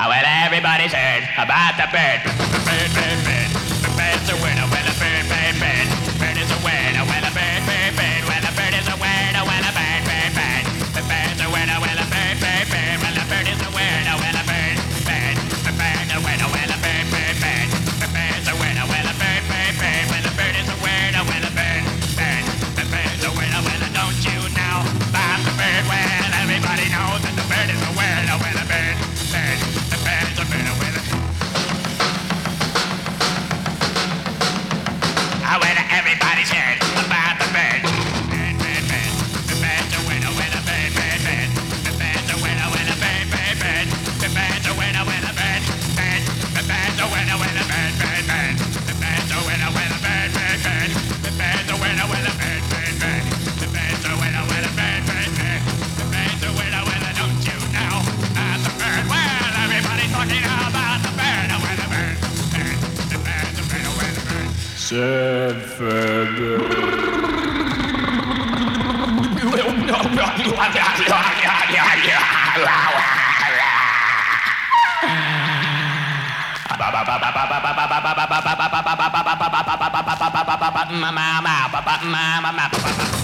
Well, everybody's heard about the bird. Bird, bird, bird. The bird's a winner. Well, a bird, bird, bird. Bird is a winner. Well, a bird, bird, bird. Well, a bird is a winner. Well, a bird, bird, bird. The bird's a winner. Well, a bird, bird, bird. Well, a bird is a winner. Well, a bird, bird. The bird's a winner. Well, a bird, bird, bird. The bird's a winner. Well, a bird, bird, bird. Well, a bird is a winner. Well, a bird, bird. The bird's a winner. Well, don't you know about the bird? Well, everybody knows that the bird is a winner. Well, a bird, bird. The bird's a winner. Well, everybody's heard about the bird. Bird, bird, bird. The bird's a winner. Well, a bird, bird, bird. The bird's a winner. Well, a bird, bird, bird. The bird's a winner. Well, a bird, bird. The bird's a winner. Well, a bird, bird, bird. The bird's a winner. Well, a bird, bird, bird. The bird's a winner. Well, a bird, bird, bird. The bird's a winner. Well, a bird, bird, bird. The bird's a winner. Well, don't you know about the bird? Well, everybody's talking about the bird. Well, a bird, bird. The bird's a winner. Well, a bird. Sad feather.